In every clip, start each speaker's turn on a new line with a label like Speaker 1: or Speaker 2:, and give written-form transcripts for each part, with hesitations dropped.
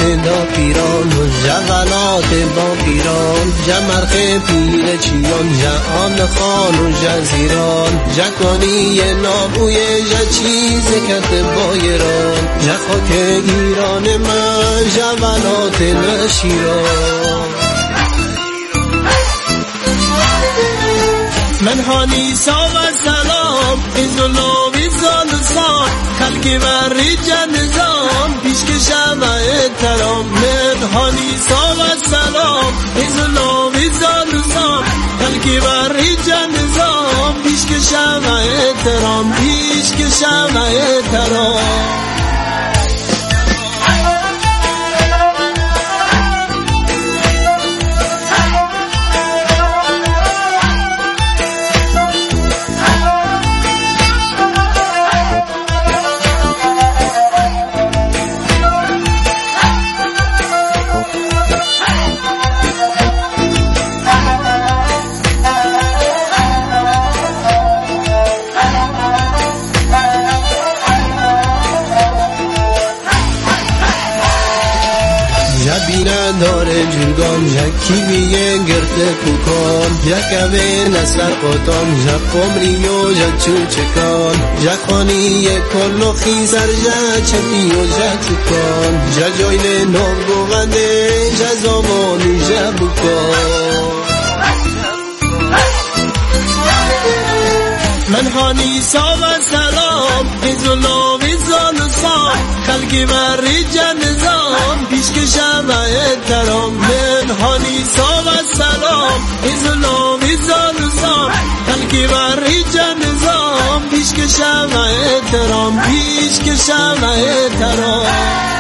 Speaker 1: دا پیران جغلات با پیران جمرخ پیر چیان جان خان و جزیران جکانی نابوی جچیز کت بایران جخاک ایران من جغلات نشیران من هانی ساو سلام ازولاوی زالسان خلقی وری جنزام پیشکشم احترام من هانی ساو سلام ازولاوی زالسان خلقی وری جنزام پیشکشم احترام پیشکشم احترام داره جرگان جکی بیه گرده کوکان جکوه نسر قطان جک قمری و جک چوچکان جک خانی کلو خیزر جک چپی و جک چکان جک جایل نام گوونده جک زمانی جک بکان من هانی ساو سلام ازولاوی زالسان خلقی وری جنزام پیشکشم احترام من هانی ساو سلام ازولاوی زالسان خلقی وری جنزام پیشکشم احترام پیشکشم احترام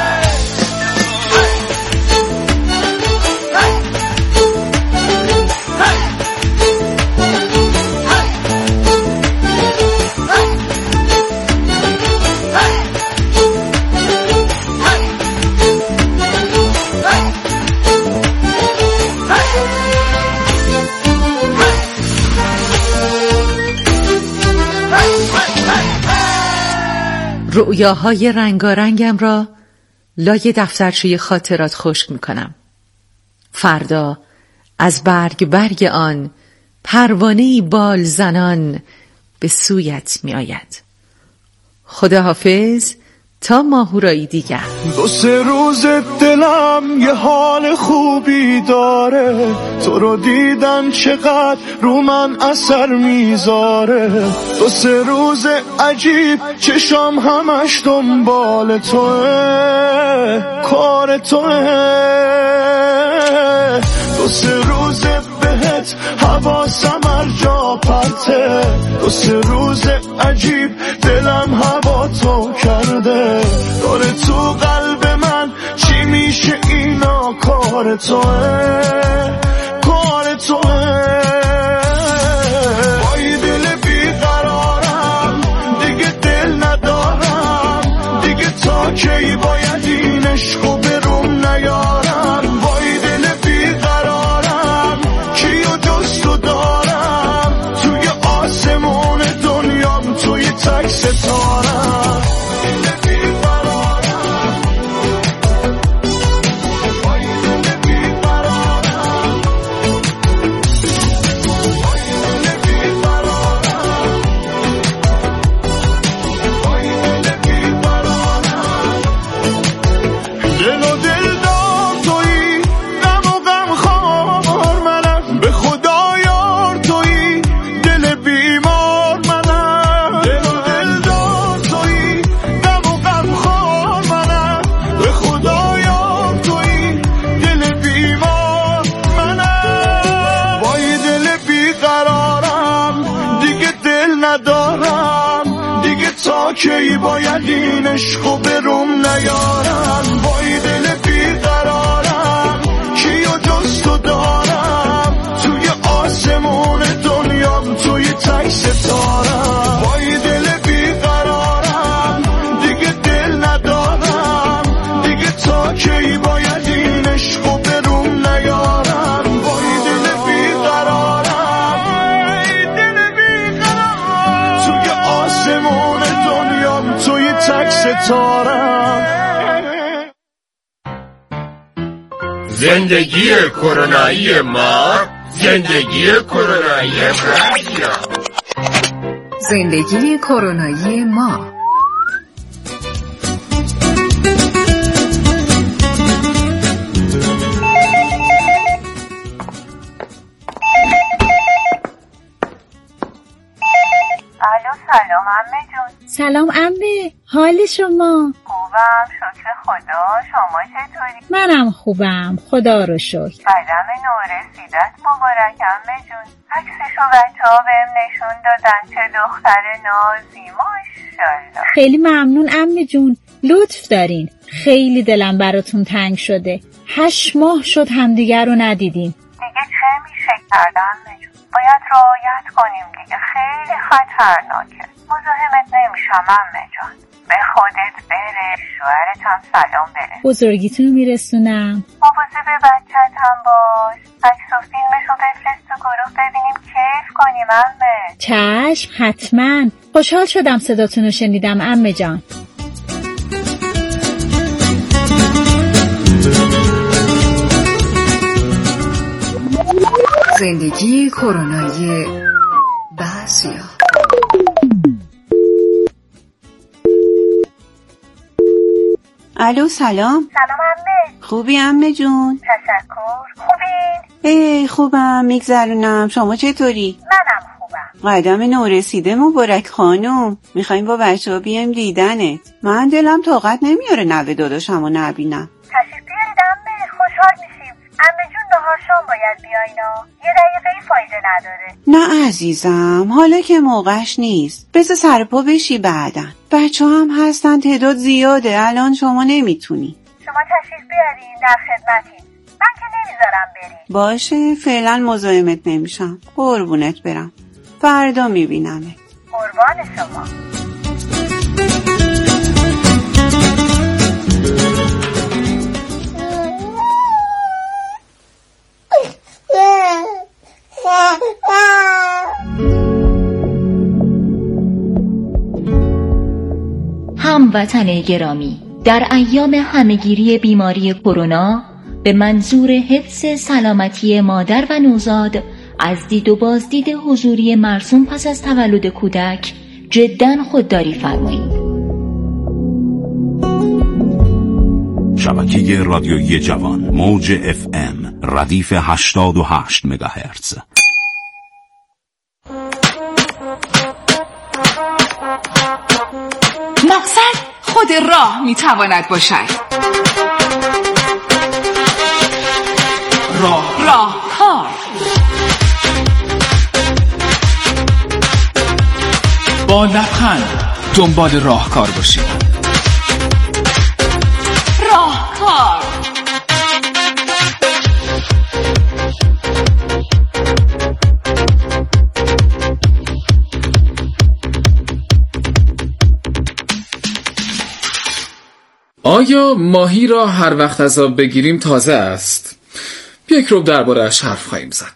Speaker 2: رؤیاهای رنگارنگم را لای دفترچه خاطرات خشک میکنم. فردا از برگ برگ آن پروانه‌ای بال زنان به سویت می آید. خداحافظ تا ماهورایی دیگر.
Speaker 3: 2-3 روز دلم یه حال خوبی داره، تو رو دیدن چقدر رو من اثر میذاره. 2-3 روز عجیب چشام همش دنبال توه، کار توه. 2-3 روز بهت حواسم هر جا پرته، 2-3 روز عجیب دلم هوا تو کرده. داره تو قلب من چی میشه اینا، کار توه، کار توه. با این دل بیقرارم دیگه دل ندارم، دیگه تا کی باید این عشقو بروم نیارم. با این دل بیقرارم کیو دوستو دارم، توی آسمون دنیام توی تک ستارم. کی باید این عشقو بروم نیارم. با این دل بیقرارم کیو دوستو دارم، توی آسمون دنیام توی تک ستارم. با این دل بیقرارم دیگه دل ندارم، دیگه تا کی باید این عشقو بروم نیارم. با این دل بیقرارم توی آسمون توی تک ستارم.
Speaker 4: زندگی کرونایی ما، زندگی کرونایی رادیو.
Speaker 5: زندگی کرونایی ما.
Speaker 6: الو سلام عمه جون.
Speaker 7: سلام عمه، حال شما؟
Speaker 6: خوبم شکر خدا، شما چطوری؟
Speaker 7: منم خوبم خدا رو شکر.
Speaker 6: قدم نورسیدت مبارک عمه جون. عکسشو بچه‌ها بهم نشون دادن، چه دختر نازی، ماشاءالله.
Speaker 7: خیلی ممنون عمه جون، لطف دارین. خیلی دلم براتون تنگ شده. 8 ماه شد همدیگر رو ندیدیم.
Speaker 6: دیگه چه میشه کرد عمه جون؟ باید رعایت کنیم دیگه، خیلی خطرناکه. مزاحمت نمیشم عمه جان. به خودت برس، شوهرت هم سلام برس.
Speaker 7: بزرگیتون رو میرسونم.
Speaker 6: مواظب بچت هم باش. عکس و فیلمشو بفرست تو گروه ببینیم کیف کنیم عمه.
Speaker 7: چشم حتما. خوشحال شدم صداتون رو شنیدم عمه جان.
Speaker 5: زندگی کرونایی بعضیا.
Speaker 8: الو سلام.
Speaker 6: سلام عمه.
Speaker 8: خوبی عمه جون؟
Speaker 6: تشکر. خوبین؟
Speaker 8: خوبم میگذرونم. شما چطوری؟
Speaker 6: منم خوبم.
Speaker 8: قدم نورسیده مبارک خانم. میخوایم با بچه ها بیایم دیدنت. من دلم طاقت نمیاره نوه داداشمو نبینم.
Speaker 6: تشریف بیارید عمه، خوشحال میشیم. عمه جون نهار شام باید بیاینا، یه دقیقه فایده نداره.
Speaker 8: نه عزیزم، حالا که موقعش نیست. بذار سر پا بشی بعدن. بچه هم هستن، تعداد زیاده. الان شما نمیتونی.
Speaker 6: شما تشریف بیارین، در خدمتین. من که نمیذارم بریم.
Speaker 8: باشه، فعلا مزاحمت نمیشم. قربونت برم. فردا میبینمت.
Speaker 6: قربان شما.
Speaker 9: هموطن گرامی، در ایام همهگیری بیماری کرونا به منظور حفظ سلامتی مادر و نوزاد از دید و بازدید حضوری مرسوم پس از تولد کودک جداً خودداری فرمایید.
Speaker 10: شبکه رادیویی جوان، موج FM، ردیف 88 مگاهرتز.
Speaker 5: مقصد خود راه میتواند باشد. راهکار.
Speaker 11: با لبخند دنبال راهکار باشید.
Speaker 5: راهکار.
Speaker 11: آیا ماهی را هر وقت از آب بگیریم تازه است؟ یک رو درباره‌اش حرف خواهیم زد.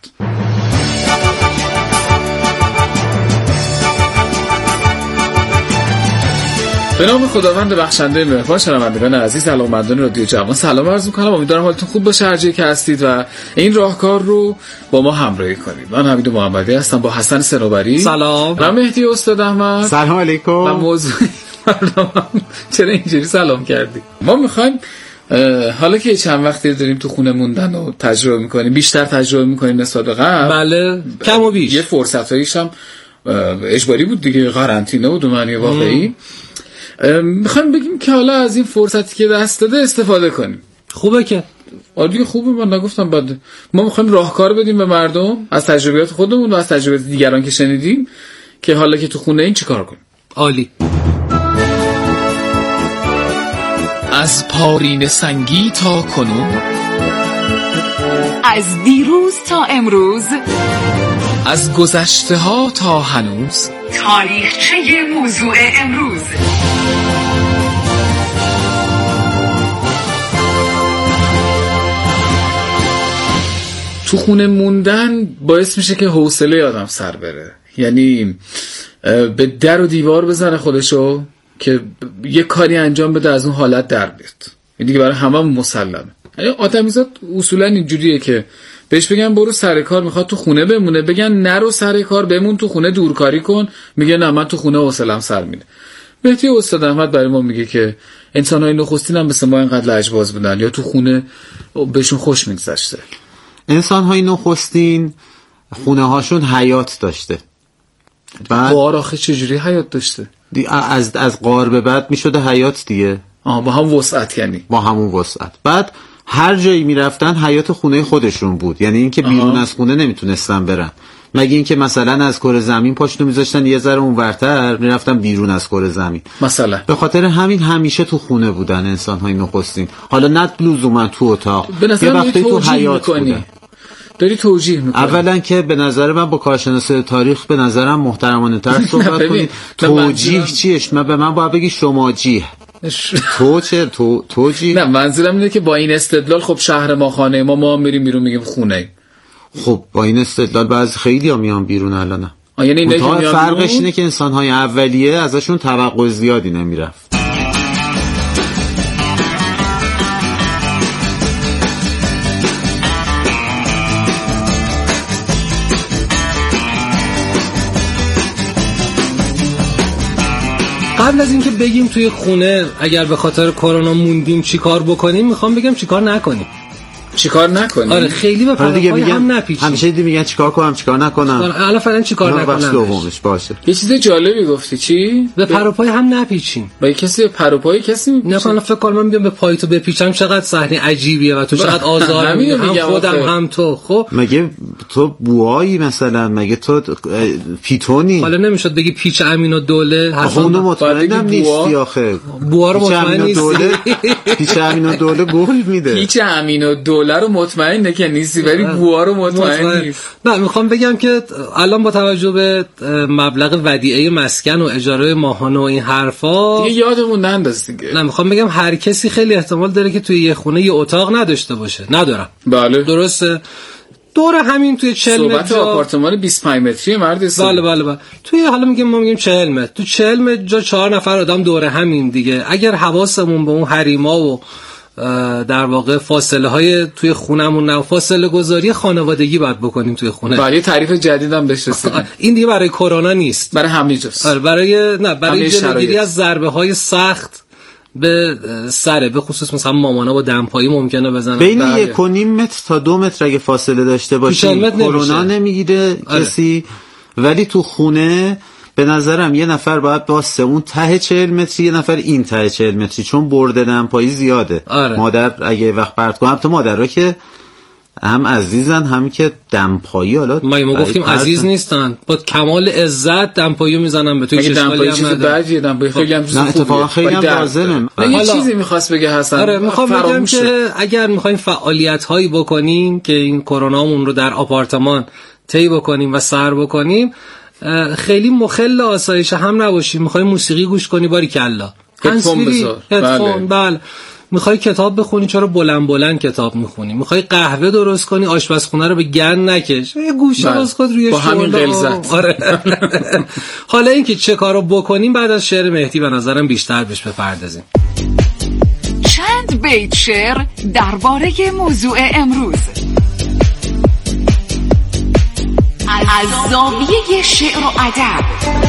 Speaker 11: به نام خداوند بخشنده مهربان، شنوندگان عزیز، علاقه‌مندان رادیو جوان سلام عرض می‌کنم. امیدوارم حالتون خوب باشه هر جایی که هستید و این راهکار رو با ما همراهی کنید. من حمید محمدی هستم با حسن صنوبری.
Speaker 12: سلام.
Speaker 11: و مهدی استاد احمد.
Speaker 12: سلام علیکم.
Speaker 11: و موضوع چرا اینجوری سلام کردی؟ ما می‌خوایم حالا که چند وقتی داریم تو خونه موندن و تجربه می‌کنیم، بیشتر تجربه می‌کنیم نسبت به قبل.
Speaker 12: بله، کم و بیش.
Speaker 11: یه فرصتایش هم اجباری بود دیگه، قرنطینه بود و معنی واقعی. میخوایم بگیم که حالا از این فرصتی که دست داده استفاده کنیم.
Speaker 12: خوبه که
Speaker 11: دیگه خوبه، من نگفتم بعد. ما میخوایم راهکار بدیم به مردم از تجربیات خودمون و از تجربیات دیگران که شنیدیم که حالا که تو خونه این چی کار کنیم.
Speaker 12: عالی.
Speaker 11: از پارین سنگی تا کنون،
Speaker 5: از دیروز تا امروز،
Speaker 11: از گذشته ها تا هنوز،
Speaker 5: تاریخچه موضوع امروز.
Speaker 11: تو خونه موندن باعث میشه که حوصله آدم سر بره، یعنی به در و دیوار بزنه خودشو که یه کاری انجام بده از اون حالت در بیاد. این دیگه برای همه مسلمه. آدمیزاد اصولا اینجوریه که بهش بگن برو سر کار میخواد تو خونه بمونه، بگن نرو سر کار بمون تو خونه دورکاری کن، میگه نه من تو خونه حوصله‌ام سر میره. مهدی استاد احمد برای ما میگه که انسان‌های نخستین هم مثل ما اینقدر لجباز بودن یا تو خونه بهشون خوش میگذشته.
Speaker 13: انسان‌های نخستین خونه هاشون حیات داشته.
Speaker 11: غار آخه چجوری حیات داشته؟
Speaker 13: از غار به بعد میشده حیات دیگه.
Speaker 11: با هم وسعت، یعنی
Speaker 13: با همون وسعت. بعد هر جایی میرفتن حیات خونه خودشون بود، یعنی اینکه بیرون از خونه نمیتونستن برن، مگه اینکه مثلا از کره زمین پاشنو میذاشتن یه ذره اونورتر میرفتن بیرون از کره زمین مثلا. به خاطر همین همیشه تو خونه بودن انسان‌های نخستین. حالا نه لزوما تو اتاق، یه وقتی تو حیات بودن.
Speaker 11: داری توجیه میکنی.
Speaker 13: اولا که به نظر من با کارشناسی تاریخ به نظرم محترمانه تر صحبت کنید. توجیه چیش؟ به من باید بگی شما جیه. تو چه توجیه؟
Speaker 11: نه منظورم اینه که با این استدلال خب شهر ما خانه ما میریم بیرون میگیم خونه.
Speaker 13: خب با این استدلال بعضی خیلی ها میان بیرون الان.
Speaker 11: یعنی
Speaker 13: فرقش اینه که انسان‌های اولیه ازشون توقع زیادی نمیرفت.
Speaker 12: قبل از اینکه بگیم توی خونه اگر به خاطر کرونا موندیم چیکار بکنیم، میخوام بگم چیکار نکنیم.
Speaker 11: چیکار نکنیم؟
Speaker 12: آره خیلی به پروپای هم نپیچیم.
Speaker 13: همیشه میگن چیکار کنم چیکار نکنم.
Speaker 12: الان فعلا چیکار نکنم
Speaker 13: دومش باشه.
Speaker 11: یه چیز جالبی گفتی. چی؟
Speaker 12: به پروپای هم نپیچیم.
Speaker 11: با کسی پروپای کسی میپیچه.
Speaker 12: نه فکر کنم من بیام به پای تو بپیچم چقدر صحنه عجیبیه و تو چقدر آزار میدی، هم خودم هم تو. خب
Speaker 13: مگه تو بوایی مثلا، مگه تو پیتونی؟
Speaker 12: حالا نمیشد بگی پیچ امین‌الدوله؟
Speaker 13: اونو مطمئنم نیستی آخه.
Speaker 12: بوها رو مطمئن نیستی.
Speaker 13: پیچ امین‌الدوله گل میده.
Speaker 11: پیچ امین‌الدوله رو مطمئنه که نیستی، ولی بوها رو مطمئن نیست.
Speaker 12: نه میخوام بگم که الان با توجه به مبلغ ودیعه مسکن و اجاره ماهانه و این حرفا
Speaker 11: دیگه یادمون ننداز دیگه.
Speaker 12: نه میخوام بگم هر کسی خیلی احتمال داره که توی یه خونه یه اتاق نداشته باشه. ندارم.
Speaker 11: بله
Speaker 12: درسته. دور همین توی 40 متر
Speaker 11: صحبت آپارتمان 25 متری مرد است.
Speaker 12: بله توی حالا ما میگیم 40 متر، تو 40 متر جا 4 نفر آدم دور همین دیگه. اگر حواسمون به اون حریما و در واقع فاصله های توی خونمون نه، فاصله گذاری خانوادگی باید بکنیم توی خونه.
Speaker 11: برای تعریف جدیدم بهش رسیدیم.
Speaker 12: این دیگه برای کرونا نیست،
Speaker 11: برای همه جاست.
Speaker 12: برای جلوگیری از ضربه های سخت به سره، به خصوص مثلا مامانا با دمپایی ممکنه بزنن.
Speaker 13: بین 1.5 متر تا 2 متر اگه فاصله داشته باشی کرونا نمیگیره کسی. ولی تو خونه به نظرم یه نفر باید باسته اون ته 40 متری، یه نفر این ته 40 متری، چون برده دمپایی زیاده. مادر اگه وقت پرت کنم، تو مادرها که هم عزیزن هم که دمپایی، حالا
Speaker 12: ما گفتیم عزیز نیستن، با کمال عزت دمپایی میزنن به تو.
Speaker 11: که دمپایی چیز بعدیه، دمپایی خیلی هم چیز خوبیه.
Speaker 13: نه اتفاقا خیلی هم لازمه.
Speaker 11: یه چیزی می‌خواست بگه حسن.
Speaker 12: آره می‌خوام بگم که اگر می‌خوایم فعالیت‌هایی بکنیم که این کرونامون رو در آپارتمان طی بکنیم و سر بکنیم، خیلی مخل آسایش هم نباشیم. میخوای موسیقی گوش کنی، باریکلا
Speaker 11: هدفون بذار.
Speaker 12: بله. میخوای کتاب بخونی، چرا بلند کتاب میخونی؟ میخوای قهوه درست کنی، آشپزخونه رو به گند نکش، یه گوشه باز خود روی
Speaker 11: با همین غلظت.
Speaker 12: آره. حالا اینکه چه کارو بکنیم بعد از شعر مهدی به نظرم بیشتر بهش بپردازیم.
Speaker 5: چند بیت شعر درباره موضوع امروز از زاویه شعر و ادب.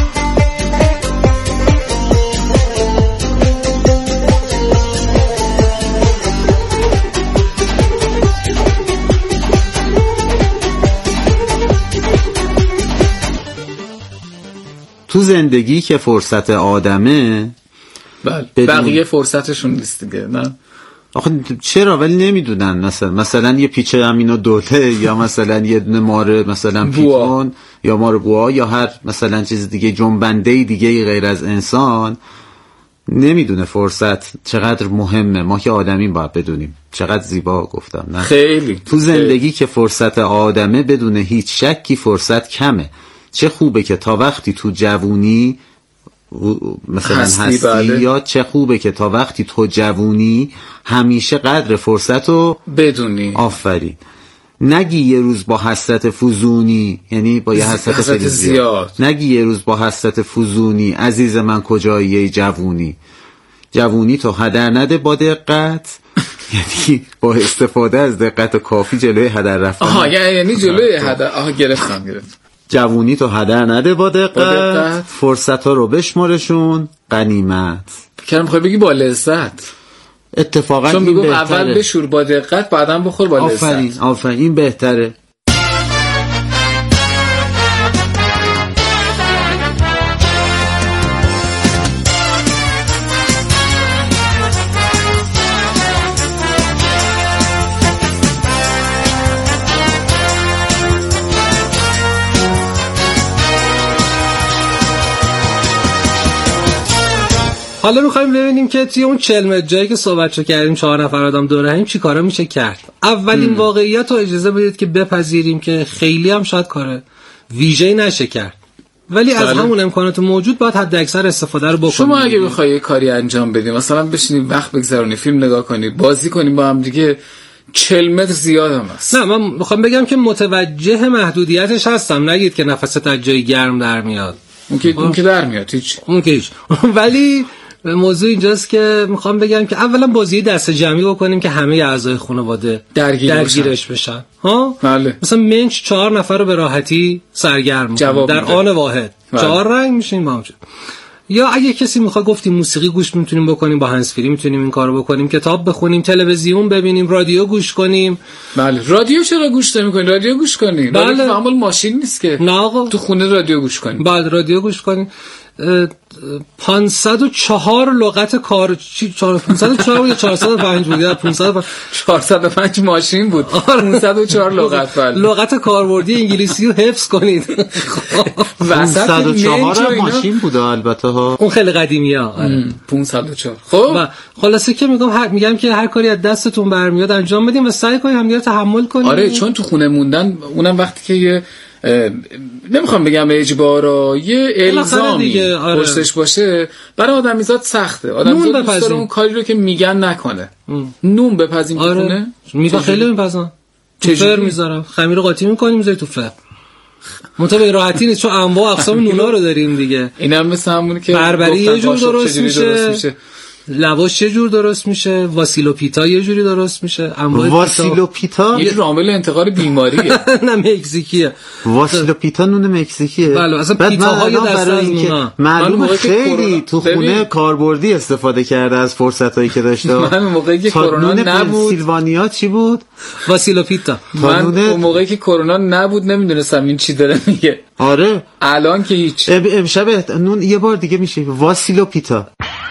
Speaker 13: تو زندگی که فرصت آدمه،
Speaker 11: بقیه فرصتشون نیست دیگه. نه
Speaker 13: آخه چرا؟ ولی نمیدونن. مثلا یه پیچه امین‌الدوله یا مثلا یه دونه ماره مثلا پیتون یا ماره بوا یا هر مثلا چیز دیگه، جنبنده دیگه غیر از انسان نمیدونه فرصت چقدر مهمه. ما که آدمیم باید بدونیم. چقدر زیبا گفتم نه؟
Speaker 11: خیلی.
Speaker 13: تو زندگی که فرصت آدمه بدون هیچ شکی فرصت کمه. چه خوبه که تا وقتی تو جوونی مثلا هستی یا چه خوبه که تا وقتی تو جوونی همیشه قدر فرصت رو
Speaker 11: بدونی.
Speaker 13: آفرین. نگی یه روز با حسرت فزونی، یعنی با یه حسرت زیاد. نگی یه روز با حسرت فزونی عزیز من کجایی جوونی. جوونی تو هدر نده با دقت، یعنی با استفاده از دقت کافی جلوی هدر رفتن.
Speaker 11: یعنی جلوی هدر. گرفتم.
Speaker 13: جوونی تو هدر نده با دقت. فرصت ها رو بشمارشون غنیمت.
Speaker 11: فکرم میخوای بگی با لذت.
Speaker 13: اتفاقا
Speaker 11: چون
Speaker 13: این
Speaker 11: بگم
Speaker 13: بهتره.
Speaker 11: اول بشور با دقت بعدم بخور با لذت.
Speaker 13: آفرین این بهتره.
Speaker 12: حالا می‌خوایم ببینیم که توی اون 40 متر جایی که صحبتشو کردیم 4 نفر آدم دوره هم چی کارا میشه کرد. اولین واقعیت رو اجازه بدید که بپذیریم که خیلی هم شاید کار ویژه‌ای نشه کرد، ولی از همون امکانات موجود باید حد اکثر استفاده رو بکنیم.
Speaker 11: شما اگه بخوای یه کاری انجام بدیم، مثلا بشینیم وقت بگذرونی، فیلم نگاه کنی، بازی کنیم با هم دیگه، 40 متر زیاد هم است.
Speaker 12: نه من میخوام بگم که متوجه محدودیتش هستم، نگید که نفست از جای گرم در میاد.
Speaker 11: اون که در میاد هیچ.
Speaker 12: ولی موضوع اینجاست که میخوام بگم که اولا بازی دست جمعی بکنیم که همه اعضای خانواده درگیرش بشن.
Speaker 11: بله.
Speaker 12: مثلا منچ 4 نفر رو به راحتی سرگرم می‌کنه در آن واحد. 4 رنگ میشیم با هم. یا اگه کسی میخواد گفتیم موسیقی گوش میتونیم بکنیم، با هندزفری میتونیم این کارو بکنیم، کتاب بخونیم، تلویزیون ببینیم، رادیو گوش کنیم.
Speaker 11: بله. رادیو چرا گوش نمی‌کنید؟ رادیو گوش کنید.
Speaker 12: بله.
Speaker 11: رادیو معمول ماشین نیست که.
Speaker 12: نه آقا.
Speaker 11: تو خونه رادیو گوش کنید.
Speaker 12: بله رادیو گوش کنید. 504 لغت کار 504 یا 405 بود یا
Speaker 11: 405 ماشین بود. 504 لغت. بله.
Speaker 12: لغت کاربردی انگلیسی رو حفظ کنید.
Speaker 13: 504 ماشین بود البته ها.
Speaker 12: اون خیلی قدیمیه.
Speaker 11: 504. خب
Speaker 12: خلاصه که میگم که هر کاری از دستتون برمیاد انجام بدیم و سعی کنیم همدیگه تحمل کنیم.
Speaker 11: آره چون تو خونه موندن اونم وقتی که یه نمیخوام بگم اجبارا یه الزامی پشتش باشه برای آدمیزاد سخته. آدمیزاد دوست داره اون کاری رو که میگن نکنه. نون بپزیم تو خونه
Speaker 12: میفا خیلی میپزن تو فر میذارم، خمیر قاطی میکنیم میذاری تو فر. منتها راحتی نیست چون انواع اقسام نونا رو داریم دیگه.
Speaker 11: اینم مثل همون که
Speaker 12: بربری یه جور درست میشه، لواش یه جور درست میشه، واسیلو پیتا یه جوری درست میشه.
Speaker 13: واسیلو پیتا
Speaker 11: یه عامل انتقال بیماریه.
Speaker 12: نه مکزیکیه.
Speaker 13: واسیلو پیتا نون مکزیکیه.
Speaker 12: بله اصلا پیتاهای دست از نونا.
Speaker 13: معلومه خیلی تو خونه کاربردی استفاده کرده از فرصتایی که داشته.
Speaker 11: من موقعی که کرونا نبود
Speaker 13: سیلوانیا چی بود؟
Speaker 12: واسیلو پیتا.
Speaker 11: من اون موقعی که کرونا نبود نمیدونستم این چی داره میگه.
Speaker 13: آره
Speaker 11: الان که هیچ.
Speaker 13: امشب نون یه بار دیگه میشه واسیلو پیتا.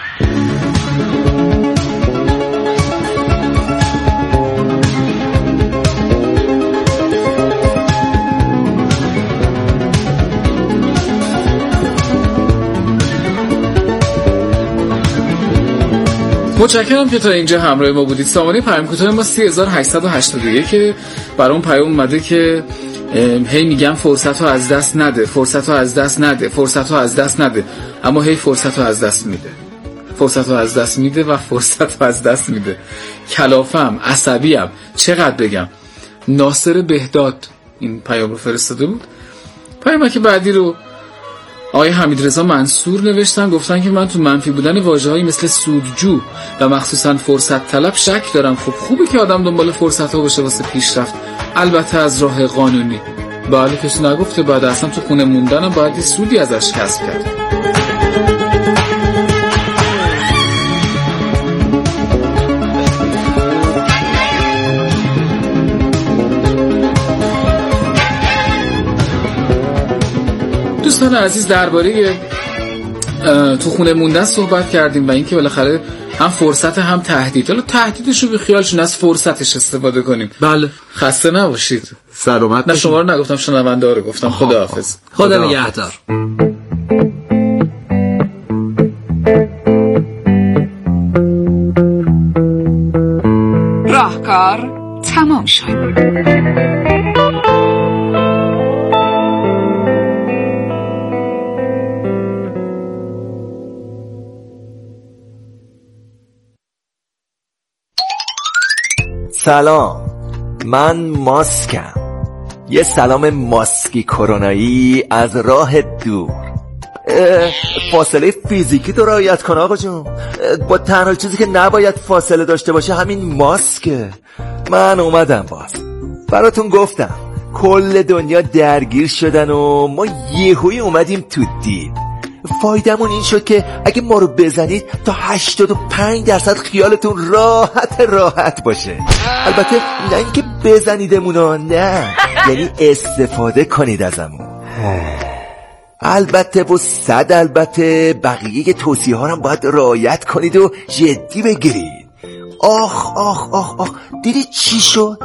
Speaker 11: متشکرم که تا اینجا همراه ما بودید. سامانه پیام کوتاه ما 3881 که برای اون پیام اومده که هی میگم فرصت ها از دست نده، فرصت ها از دست نده، فرصت ها از دست نده، اما هی فرصت ها از دست میده، فرصت ها از دست میده و فرصت ها از دست میده. کلافم، عصبیم، چقدر بگم. ناصر بهداد این پیام رو فرستاده بود. پیام که بعدی رو آقای حمیدرضا منصور نوشتن، گفتن که من تو منفی بودن واژه‌هایی مثل سودجو و مخصوصا فرصت طلب شک دارم. خب خوبه که آدم دنبال فرصت‌ها باشه واسه پیشرفت، البته از راه قانونی. بله کسی نگفته بعد اصلا تو خونه موندنم باید یه سودی ازش کسب کرد. دوستان عزیز درباره تو خونه موندن صحبت کردیم و اینکه بالاخره هم فرصت هم تهدید. حالا تهدیدش رو به خیالشون از فرصتش استفاده کنیم.
Speaker 12: بله
Speaker 11: خسته نباشید.
Speaker 13: سلامت.
Speaker 11: نه شما رو نگفتم، شنونده ها رو گفتم. خداحافظ.
Speaker 12: خدا نگهدار.
Speaker 5: راهکار تمام شد.
Speaker 14: سلام، من ماسکم. یه سلام ماسکی کرونایی از راه دور. فاصله فیزیکی تو رعایت کن آقا جون. با تنها چیزی که نباید فاصله داشته باشه همین ماسکه. من اومدم باز براتون گفتم کل دنیا درگیر شدن و ما یهویی اومدیم تو دید. فایدمون این شد که اگه ما رو بزنید تا 85% خیالتون راحت باشه. البته نه اینکه بزنیدمونا، نه یعنی استفاده کنید ازمون. البته و صد البته بقیه توصیه ها هم باید رعایت کنید و جدی بگیرید. آخ دیدی چی شد؟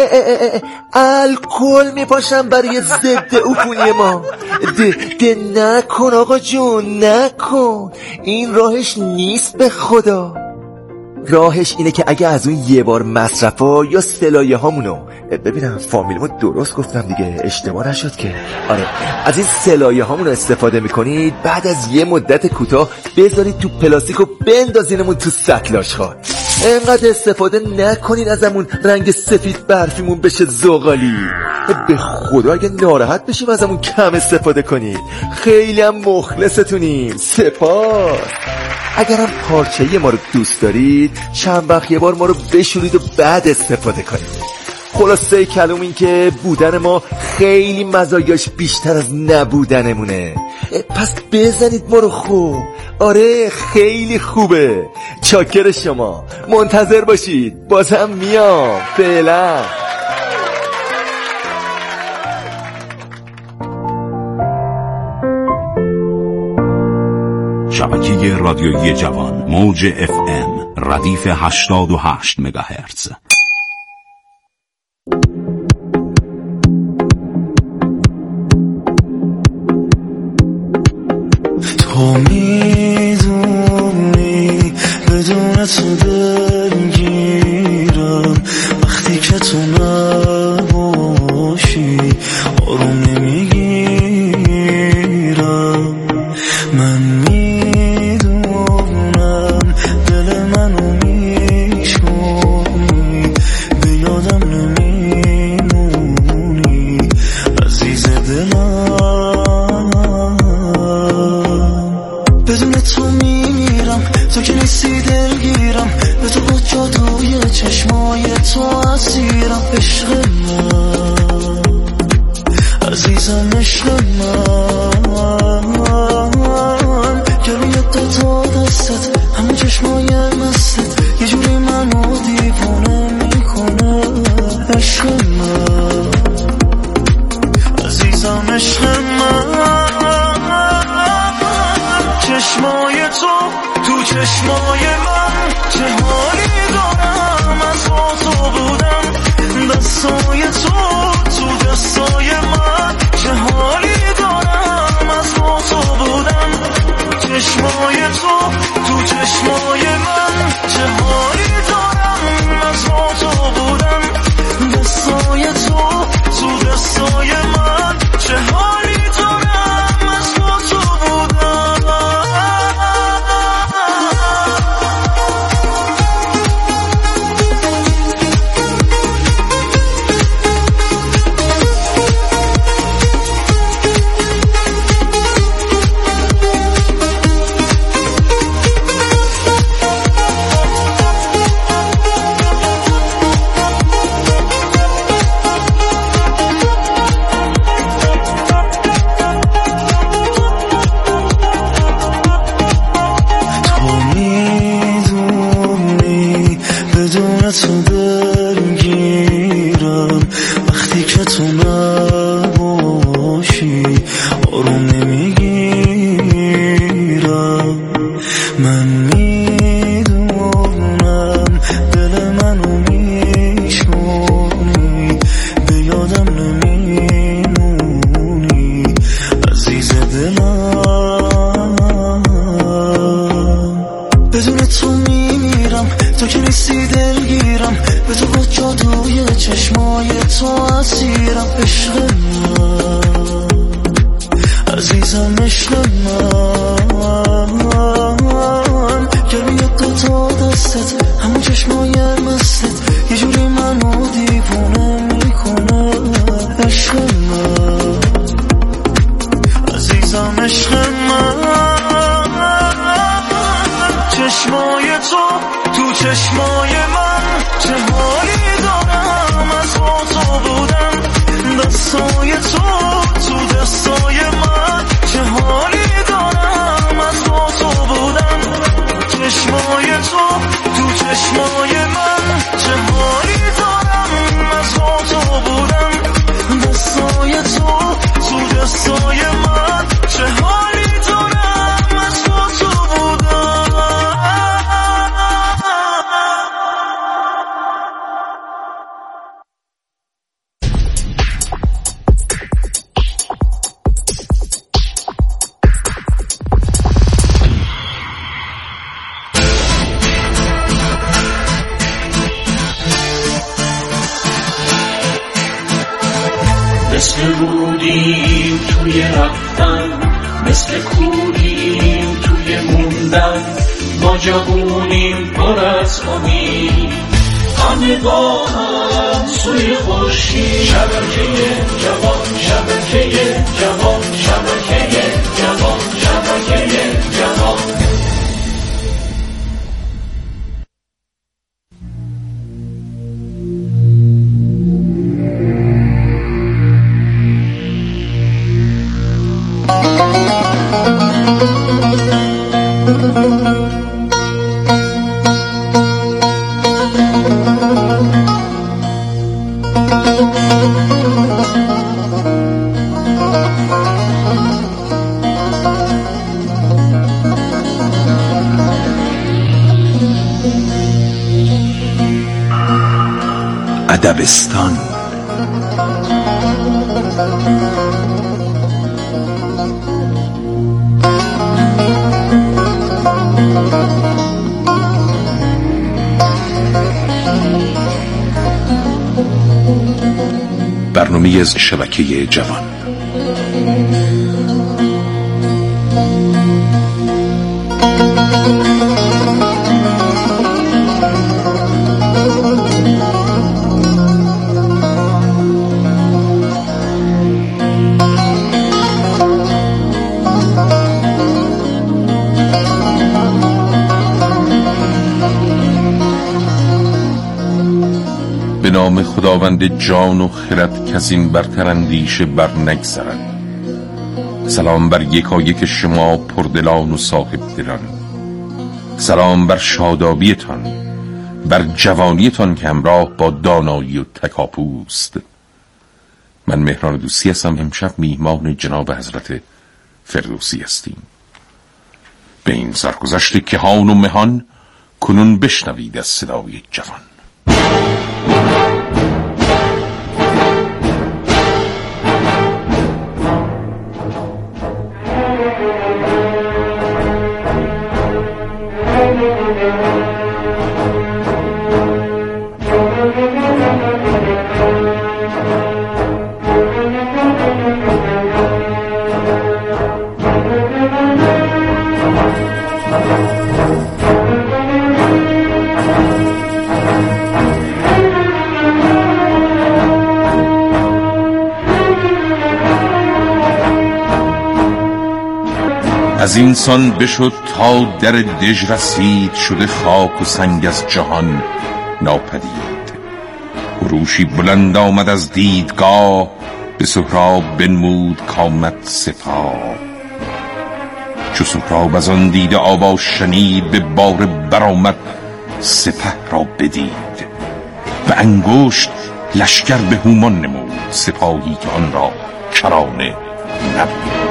Speaker 14: الکل میپاشم برای ضد عفونی ما. ده نکن آقا جون، نکن. این راهش نیست به خدا. راهش اینه که اگه از اون یه بار مصرفا یا سلایه هامونو ببینم فامیلمو درست گفتم دیگه، اشتباه نشد که. آره، از این سلایه هامونو استفاده میکنید، بعد از یه مدت کوتاه بذارید تو پلاستیک و بندازینمون تو سطلاش خواد. انقدر استفاده نکنین ازمون رنگ سفید برفیمون بشه زغالی. به خدا اگه ناراحت بشیم ازمون کم استفاده کنید. خیلی هم مخلصتونیم. سپاس. اگرم پارچه‌ای ما رو دوست دارید چند وقت یه بار ما رو بشورید و بعد استفاده کنید. خلاصه کلام این که بودن ما خیلی مزایاش بیشتر از نبودنمونه. پس بزنید ما رو خوب. آره خیلی خوبه. چاکر شما. منتظر باشید بازم میام. فعلا.
Speaker 10: شبکه رادیویی جوان موج FM ردیف 88 مگاهرتز.
Speaker 3: تو میدونی بدون تو دلگیرم، وقتی که تو نباشی آروم نمیگیرم. من میدونم دل منو میشونی، به یادم نمیمونی عزیز دلم. بدون تو میمیرم، تو که نیستی دلگیرم، به تو با جادوی چشمای تو اسیرم. عشق من عزیزم، عشق من گروی دوتا دستت، همون چشمای مستت یه جوری منو دیوونه میکنه. عشق من عزیزم، عشق من. چشمای تو چشمای من چه حالی دارم، از با تو بودم. دستای تو دستای من چه حالی دارم، از با تو بودم. چشمای تو چشمای من چه حالی دارم، از با تو بودم. دستای تو دستای من چه حالی دارم، از با تو بودم. تو دلگیرم، وقتی که تو نباشی آروم نمیگیرم. من میدونم دل منو میشونی، به یادم نمیمونی عزیز دلم. بدون تو میمیرم، تو که نیستی دلگیرم، به تو با جادوی چشمای تو اسیرم. عشق من عزیزم، عشق من گروی دوتا دستت، همون چشمای مستت یه جوری منو دیوونه میکنه. عشق من عزیزم، عشق من. چشمای تو چشمای من چه حالی دارم از با تو بودم دستای تو دستای من چه حالی دارم از با تو بودم چشمای تو چشمای من چه حالی دارم از با تو بودم دستای تو دستای من چه حالی دارم از با تو بودم
Speaker 15: مثل رودیم توی رفتن مثل کودیم توی موندن ما جوونیم پر از امید همه با هم سوی خورشید شبکه جوان شبکه جوان شبکه جوان شبکه جوان
Speaker 10: ادبستان برنامه از شبکه جوان. به نام خداوند جان و خرد کس این برتر اندیشه بر نگذرد. سلام بر یکایک شما پردلان و صاحب دلان، سلام بر شادابیتان، بر جوانیتان که همراه با دانایی و تکاپوست. من مهران دوستی هستم. امشب میهمان جناب حضرت فردوسی هستیم. به این سرگذشت کهان و مهان کنون بشنوید از صدای جوان. از این سان بشد تا در دژ رسید، شده خاک و سنگ از جهان ناپدید. خروشی بلند آمد از دیدگاه، به سهراب بنمود کامد سپاه. چو سهراب از آن دیده آوا شنید، به بار برآمد سپه را بدید. به انگشت لشکر به هومان نمود، سپاهی که آن را کرانه نبود.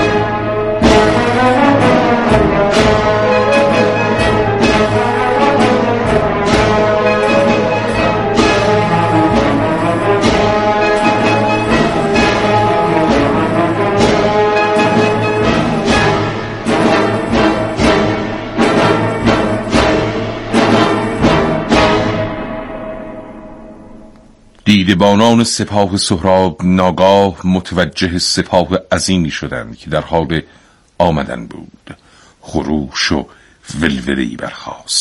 Speaker 10: دیدبانان سپاه سهراب ناگاه متوجه سپاه عظیمی شدند که در حال آمدن بود. خروش و ولوله‌ای برخاست.